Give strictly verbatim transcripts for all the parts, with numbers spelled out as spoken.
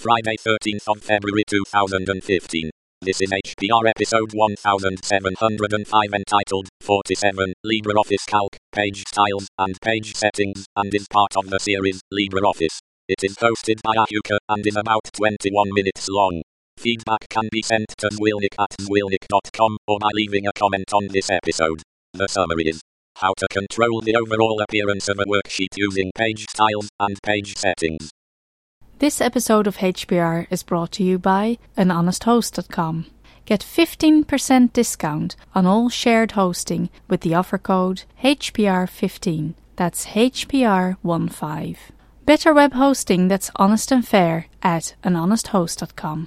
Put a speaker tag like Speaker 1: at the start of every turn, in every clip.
Speaker 1: Friday thirteenth of February two thousand fifteen. This is H P R episode one thousand seven hundred five entitled forty-seven, LibreOffice Calc, Page Styles and Page Settings, and is part of the series LibreOffice. It is hosted by Ahuka and is about twenty-one minutes long. Feedback can be sent to zwilnik at zwilnik dot com or by leaving a comment on this episode. The summary is how to control the overall appearance of a worksheet using page styles and page settings.
Speaker 2: This episode of H P R is brought to you by an honest host dot com. Get fifteen percent discount on all shared hosting with the offer code H P R fifteen. That's H P R fifteen. Better web hosting that's honest and fair at an honest host dot com.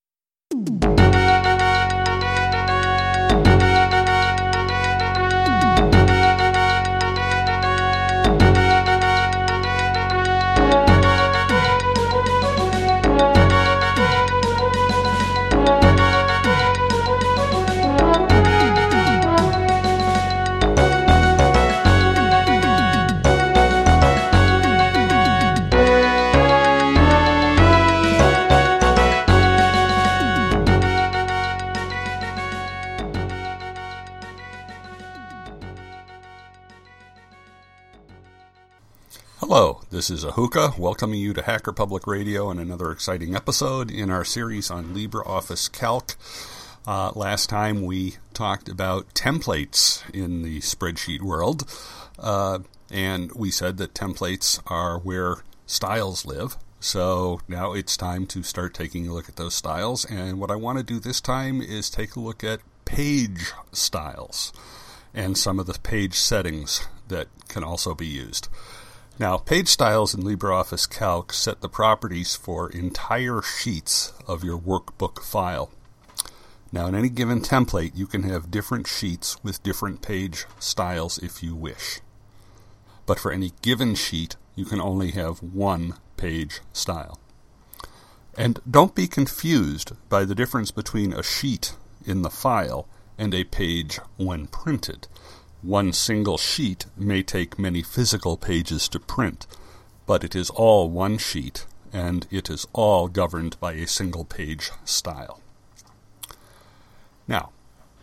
Speaker 3: Hello, this is Ahuka, welcoming you to Hacker Public Radio and another exciting episode in our series on LibreOffice Calc. Uh, last time we talked about templates in the spreadsheet world, uh, and we said that templates are where styles live. So now it's time to start taking a look at those styles, and what I want to do this time is take a look at page styles and some of the page settings that can also be used. Now, page styles in LibreOffice Calc set the properties for entire sheets of your workbook file. Now, in any given template, you can have different sheets with different page styles if you wish. But for any given sheet, you can only have one page style. And don't be confused by the difference between a sheet in the file and a page when printed. One single sheet may take many physical pages to print, but it is all one sheet, and it is all governed by a single page style. Now,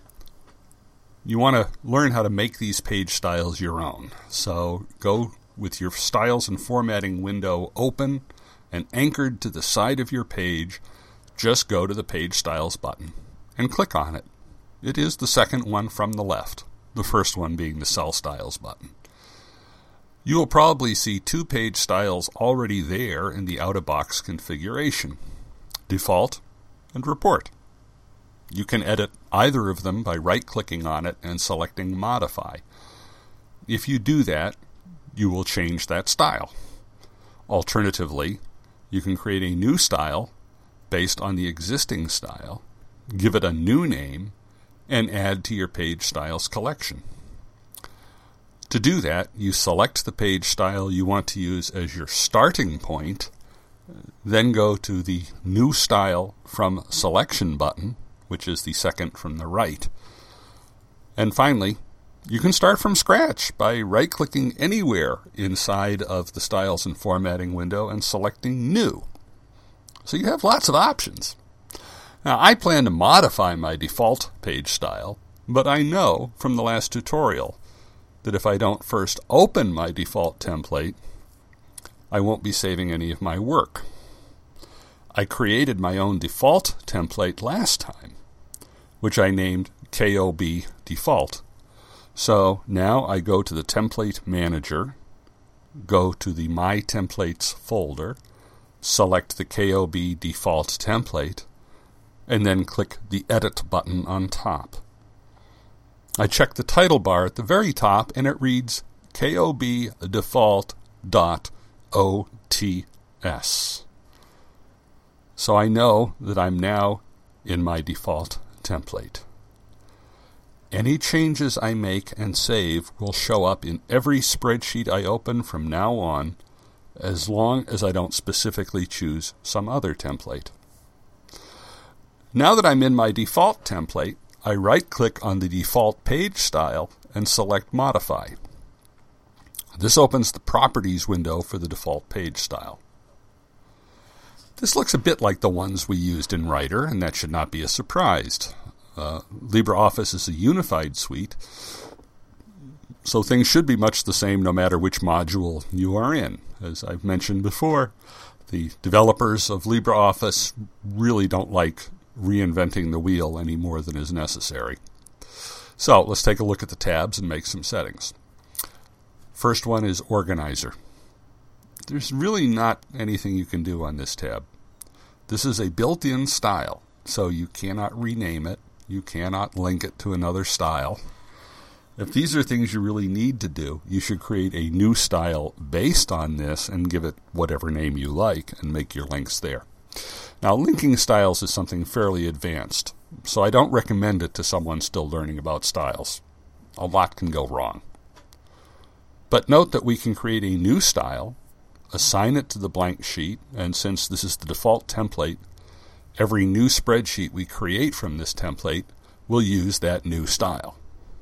Speaker 3: you want to learn how to make these page styles your own. So go with your Styles and Formatting window open and anchored to the side of your page, just go to the Page Styles button and click on it. It is the second one from the left. The first one being the Cell Styles button. You will probably see two page styles already there in the out-of-box configuration, Default and Report. You can edit either of them by right-clicking on it and selecting Modify. If you do that, you will change that style. Alternatively, you can create a new style based on the existing style, give it a new name, and add to your page styles collection. To do that, you select the page style you want to use as your starting point, then go to the New Style from Selection button, which is the second from the right. And finally, you can start from scratch by right-clicking anywhere inside of the Styles and Formatting window and selecting New. So you have lots of options. Now, I plan to modify my default page style, but I know from the last tutorial that if I don't first open my default template, I won't be saving any of my work. I created my own default template last time, which I named K O B Default. So now I go to the Template Manager, go to the My Templates folder, select the K O B Default template, and then click the Edit button on top. I check the title bar at the very top, and it reads K O B Default dot O T S. So I know that I'm now in my default template. Any changes I make and save will show up in every spreadsheet I open from now on, as long as I don't specifically choose some other template. Now that I'm in my default template, I right-click on the default page style and select Modify. This opens the Properties window for the default page style. This looks a bit like the ones we used in Writer, and that should not be a surprise. Uh, LibreOffice is a unified suite, so things should be much the same no matter which module you are in. As I've mentioned before, the developers of LibreOffice really don't like reinventing the wheel any more than is necessary. So let's take a look at the tabs and make some settings. First one is Organizer. There's really not anything you can do on this tab. This is a built-in style, so you cannot rename it. You cannot link it to another style. If these are things you really need to do, you should create a new style based on this and give it whatever name you like and make your links there. Now, linking styles is something fairly advanced, so I don't recommend it to someone still learning about styles. A lot can go wrong. But note that we can create a new style, assign it to the blank sheet, and since this is the default template, every new spreadsheet we create from this template will use that new style.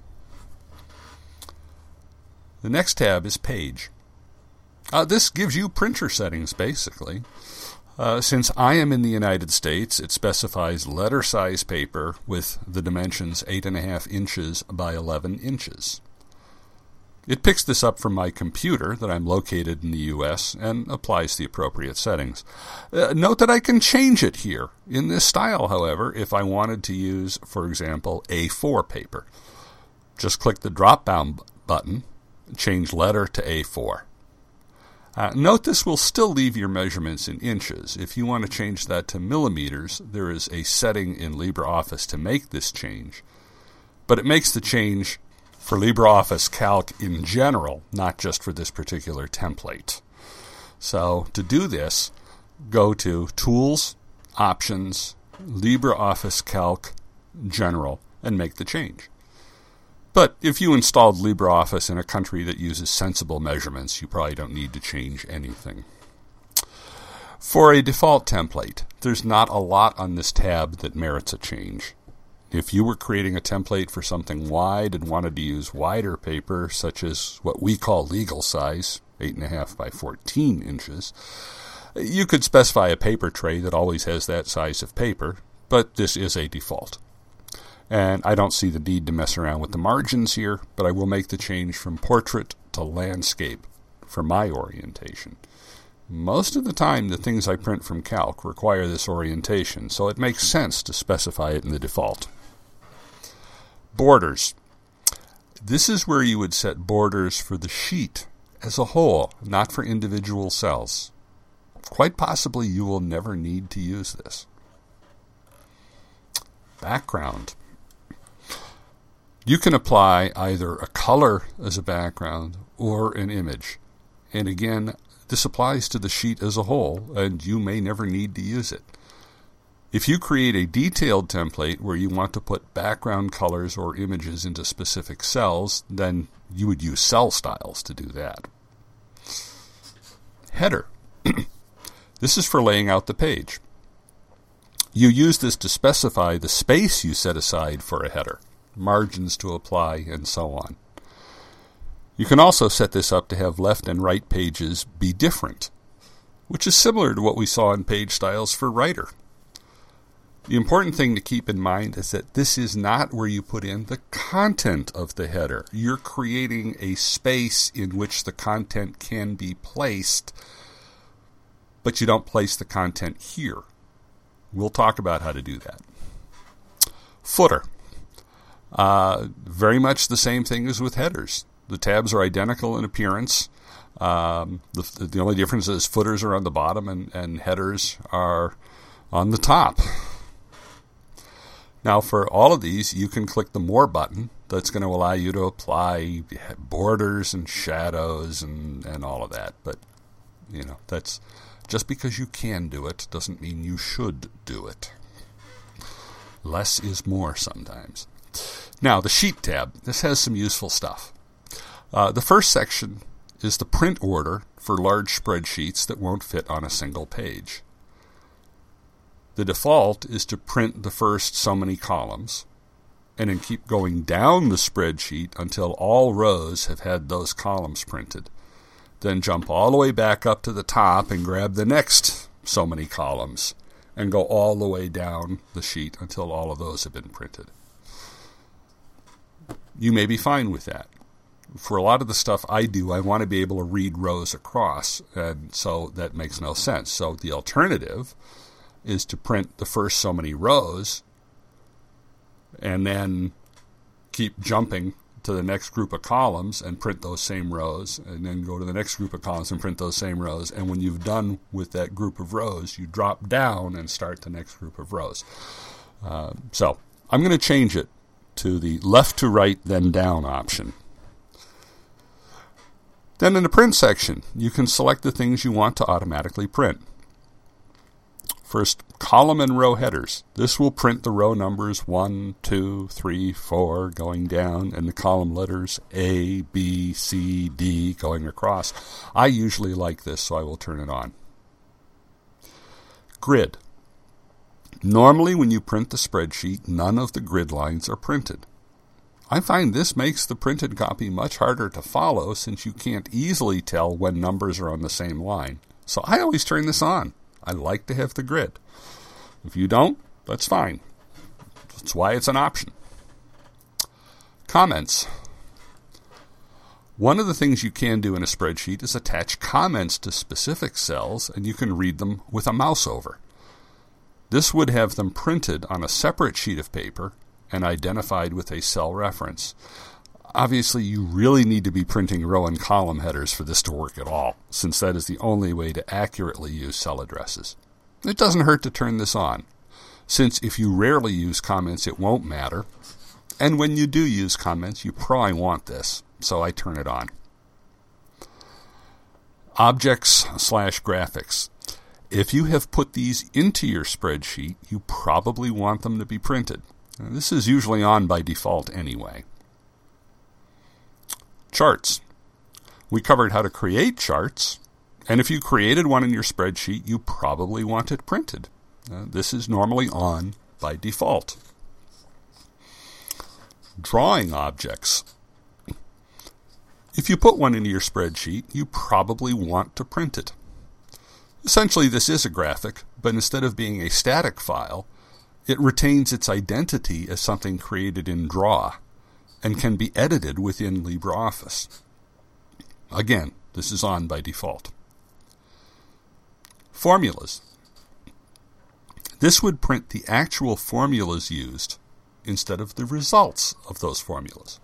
Speaker 3: The next tab is Page. Uh, this gives you printer settings, basically. Uh, since I am in the United States, it specifies letter size paper with the dimensions eight point five inches by eleven inches. It picks this up from my computer that I'm located in the U S and applies the appropriate settings. Uh, note that I can change it here in this style, however, if I wanted to use, for example, A four paper. Just click the drop-down button, change letter to A four. Uh, note this will still leave your measurements in inches. If you want to change that to millimeters, there is a setting in LibreOffice to make this change. But it makes the change for LibreOffice Calc in general, not just for this particular template. So to do this, go to Tools, Options, LibreOffice Calc, General, and make the change. But if you installed LibreOffice in a country that uses sensible measurements, you probably don't need to change anything. For a default template, there's not a lot on this tab that merits a change. If you were creating a template for something wide and wanted to use wider paper, such as what we call legal size, eight point five by fourteen inches, you could specify a paper tray that always has that size of paper, but this is a default. And I don't see the need to mess around with the margins here, but I will make the change from portrait to landscape for my orientation. Most of the time, the things I print from Calc require this orientation, so it makes sense to specify it in the default. Borders. This is where you would set borders for the sheet as a whole, not for individual cells. Quite possibly you will never need to use this. Background. You can apply either a color as a background or an image. And again, this applies to the sheet as a whole, and you may never need to use it. If you create a detailed template where you want to put background colors or images into specific cells, then you would use cell styles to do that. Header. This is for laying out the page. You use this to specify the space you set aside for a header, margins to apply, and so on. You can also set this up to have left and right pages be different, which is similar to what we saw in page styles for Writer. The important thing to keep in mind is that this is not where you put in the content of the header. You're creating a space in which the content can be placed, but you don't place the content here. We'll talk about how to do that. Footer. Uh, very much the same thing as with headers. The tabs are identical in appearance. Um, the, the only difference is footers are on the bottom and, and headers are on the top. Now, for all of these, you can click the More button. That's going to allow you to apply borders and shadows and, and all of that. But, you know, that's just because you can do it doesn't mean you should do it. Less is more sometimes. Now, the Sheet tab. This has some useful stuff. Uh, the first section is the print order for large spreadsheets that won't fit on a single page. The default is to print the first so many columns, and then keep going down the spreadsheet until all rows have had those columns printed. Then jump all the way back up to the top and grab the next so many columns and go all the way down the sheet until all of those have been printed. You may be fine with that. For a lot of the stuff I do, I want to be able to read rows across, and so that makes no sense. So the alternative is to print the first so many rows and then keep jumping to the next group of columns and print those same rows, and then go to the next group of columns and print those same rows. And when you've done with that group of rows, you drop down and start the next group of rows. Uh, so I'm going to change it to the left to right, then down option. Then in the print section, you can select the things you want to automatically print. First, column and row headers. This will print the row numbers one, two, three, four going down, and the column letters A, B, C, D going across. I usually like this, so I will turn it on. Grid. Normally, when you print the spreadsheet, none of the grid lines are printed. I find this makes the printed copy much harder to follow since you can't easily tell when numbers are on the same line. So I always turn this on. I like to have the grid. If you don't, that's fine. That's why it's an option. Comments. One of the things you can do in a spreadsheet is attach comments to specific cells, and you can read them with a mouse over. This would have them printed on a separate sheet of paper and identified with a cell reference. Obviously, you really need to be printing row and column headers for this to work at all, since that is the only way to accurately use cell addresses. It doesn't hurt to turn this on, since if you rarely use comments, it won't matter. And when you do use comments, you probably want this, so I turn it on. Objects slash graphics. If you have put these into your spreadsheet, you probably want them to be printed. Now, this is usually on by default anyway. Charts. We covered how to create charts, and if you created one in your spreadsheet, you probably want it printed. Uh, this is normally on by default. Drawing objects. If you put one into your spreadsheet, you probably want to print it. Essentially, this is a graphic, but instead of being a static file, it retains its identity as something created in Draw and can be edited within LibreOffice. Again, this is on by default. Formulas. This would print the actual formulas used instead of the results of those formulas.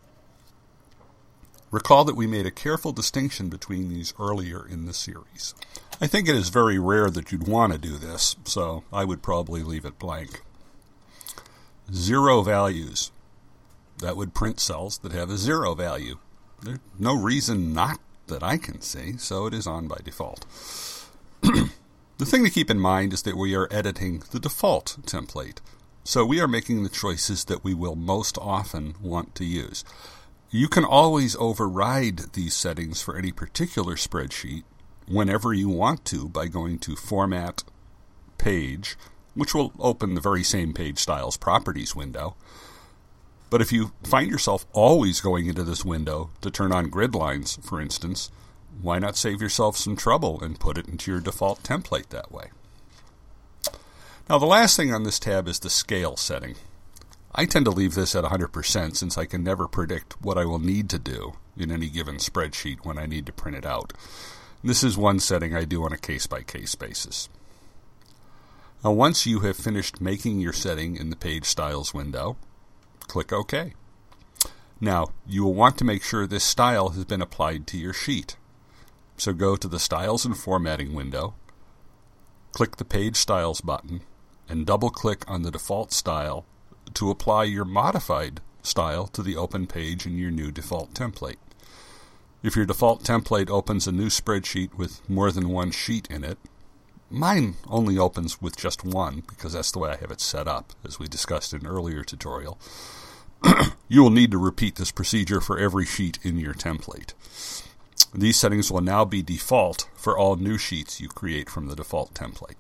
Speaker 3: Recall that we made a careful distinction between these earlier in the series. I think it is very rare that you'd want to do this, so I would probably leave it blank. Zero values. That would print cells that have a zero value. There's no reason not that I can see, so it is on by default. The thing to keep in mind is that we are editing the default template, so we are making the choices that we will most often want to use. You can always override these settings for any particular spreadsheet whenever you want to by going to Format, Page, which will open the very same Page Styles Properties window. But if you find yourself always going into this window to turn on grid lines, for instance, why not save yourself some trouble and put it into your default template that way? Now, the last thing on this tab is the scale setting. I tend to leave this at one hundred percent since I can never predict what I will need to do in any given spreadsheet when I need to print it out. This is one setting I do on a case-by-case basis. Now, once you have finished making your setting in the Page Styles window, click OK. Now, you will want to make sure this style has been applied to your sheet. So go to the Styles and Formatting window, click the Page Styles button, and double-click on the default style to apply your modified style to the open page in your new default template. If your default template opens a new spreadsheet with more than one sheet in it, mine only opens with just one because that's the way I have it set up, as we discussed in an earlier tutorial. You will need to repeat this procedure for every sheet in your template. These settings will now be default for all new sheets you create from the default template.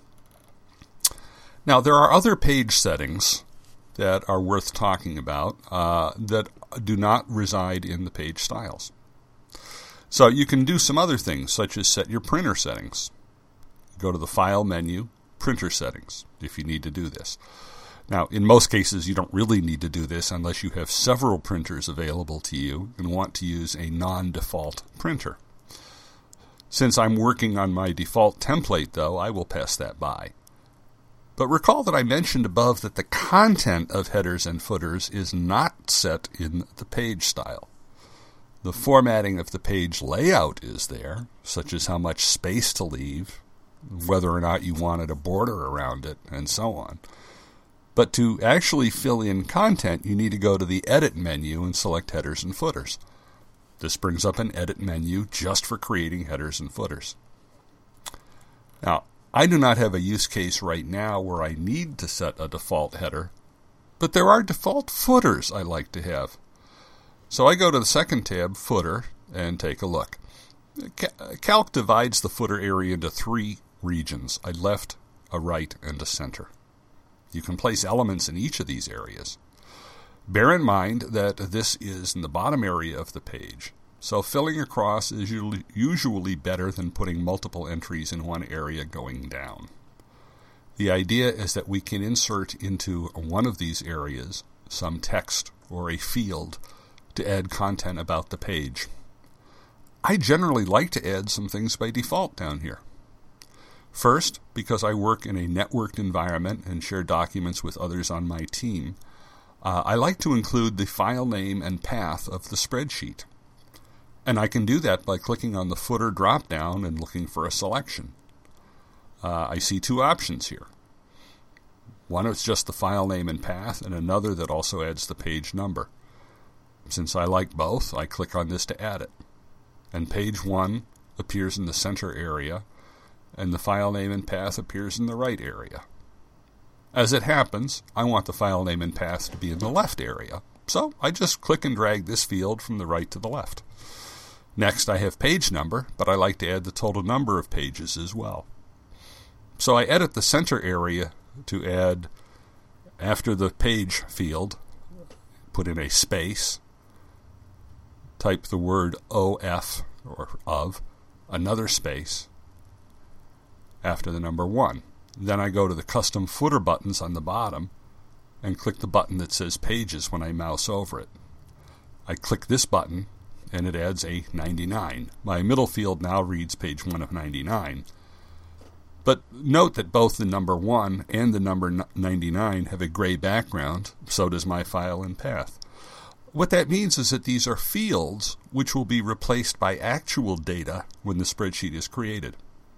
Speaker 3: Now, there are other page settings that are worth talking about uh, that do not reside in the page styles. So you can do some other things, such as set your printer settings. go to the File menu, Printer Settings, if you need to do this. Now, in most cases, you don't really need to do this unless you have several printers available to you and want to use a non-default printer. Since I'm working on my default template, though, I will pass that by. But recall that I mentioned above that the content of headers and footers is not set in the page style. The formatting of the page layout is there, such as how much space to leave, whether or not you wanted a border around it, and so on. But to actually fill in content, you need to go to the Edit menu and select Headers and Footers. This brings up an Edit menu just for creating headers and footers. Now, I do not have a use case right now where I need to set a default header, but there are default footers I like to have. So I go to the second tab, Footer, and take a look. Calc divides the footer area into three regions, a left, a right, and a center. You can place elements in each of these areas. Bear in mind that this is in the bottom area of the page, so filling across is usually better than putting multiple entries in one area going down. The idea is that we can insert into one of these areas some text or a field to add content about the page. I generally like to add some things by default down here. First, because I work in a networked environment and share documents with others on my team, uh, I like to include the file name and path of the spreadsheet. And I can do that by clicking on the footer drop-down and looking for a selection. Uh, I see two options here. One is just the file name and path, and another that also adds the page number. Since I like both, I click on this to add it. And page one appears in the center area, and the file name and path appears in the right area. As it happens, I want the file name and path to be in the left area, so I just click and drag this field from the right to the left. Next, I have page number, but I like to add the total number of pages as well. So I edit the center area to add, after the page field, put in a space, type the word O F, or of, another space, after the number one. Then I go to the custom footer buttons on the bottom and click the button that says Pages when I mouse over it. I click this button and it adds a ninety-nine. My middle field now reads page one of ninety-nine. But note that both the number one and the number ninety-nine have a gray background, so does my file and path. What that means is that these are fields which will be replaced by actual data when the spreadsheet is created.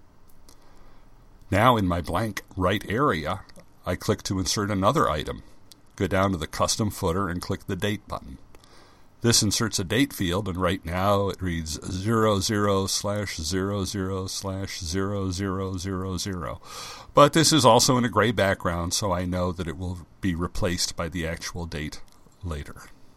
Speaker 3: Now in my blank right area, I click to insert another item. Go down to the custom footer and click the date button. This inserts a date field, and right now it reads zero zero slash zero zero slash zero zero zero zero. But this is also in a gray background, so I know that it will be replaced by the actual date later.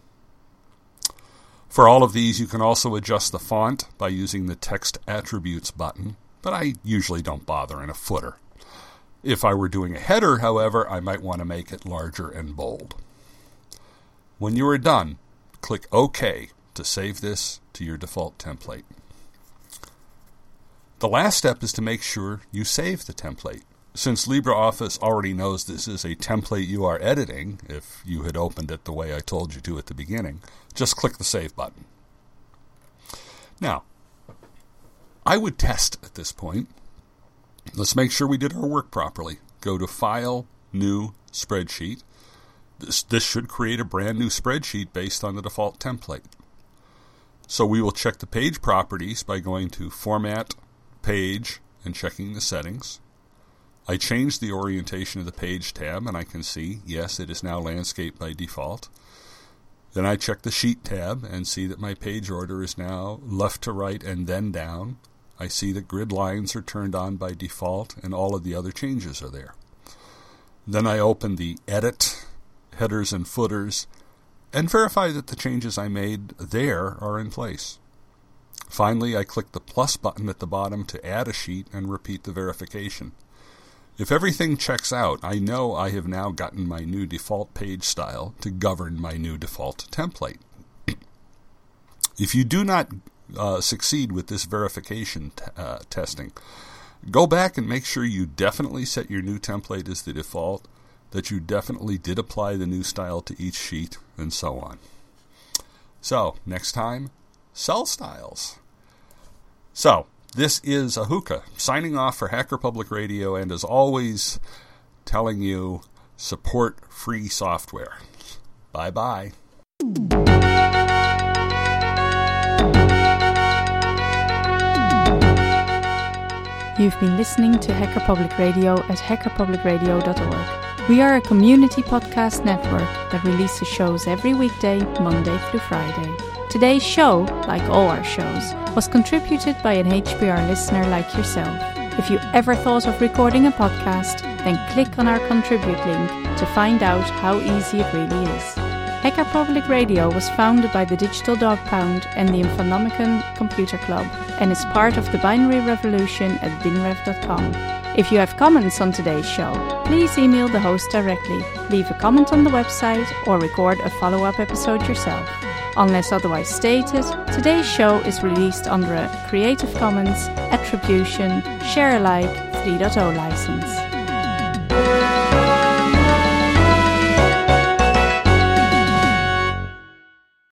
Speaker 3: For all of these, you can also adjust the font by using the Text Attributes button, but I usually don't bother in a footer. If I were doing a header, however, I might want to make it larger and bold. When you are done, click OK to save this to your default template. The last step is to make sure you save the template. Since LibreOffice already knows this is a template you are editing, if you had opened it the way I told you to at the beginning, just click the Save button. Now, I would test at this point. Let's make sure we did our work properly. Go to File, New, Spreadsheet. This, this should create a brand new spreadsheet based on the default template. So we will check the page properties by going to Format, Page, and checking the settings. I changed the orientation of the Page tab, and I can see, yes, it is now landscape by default. Then I check the Sheet tab and see that my page order is now left to right and then down. I see that grid lines are turned on by default, and all of the other changes are there. Then I open the Edit, Headers and Footers, and verify that the changes I made there are in place. Finally, I click the plus button at the bottom to add a sheet and repeat the verification. If everything checks out, I know I have now gotten my new default page style to govern my new default template. If you do not uh, succeed with this verification t- uh, testing, Go back and make sure you definitely set your new template as the default, that you definitely did apply the new style to each sheet, and so on. So, next time, sell styles. So, this is Ahuka, signing off for Hacker Public Radio, and as always, telling you, support free software. Bye-bye.
Speaker 2: You've been listening to Hacker Public Radio at hacker public radio dot org. We are a community podcast network that releases shows every weekday, Monday through Friday. Today's show, like all our shows, was contributed by an H P R listener like yourself. If you ever thought of recording a podcast, then click on our contribute link to find out how easy it really is. Hacker Public Radio was founded by the Digital Dog Pound and the Infonomicon Computer Club and is part of the binary revolution at binrev dot com. If you have comments on today's show, please email the host directly, leave a comment on the website, or record a follow-up episode yourself. Unless otherwise stated, today's show is released under a Creative Commons Attribution Share Alike three point oh license.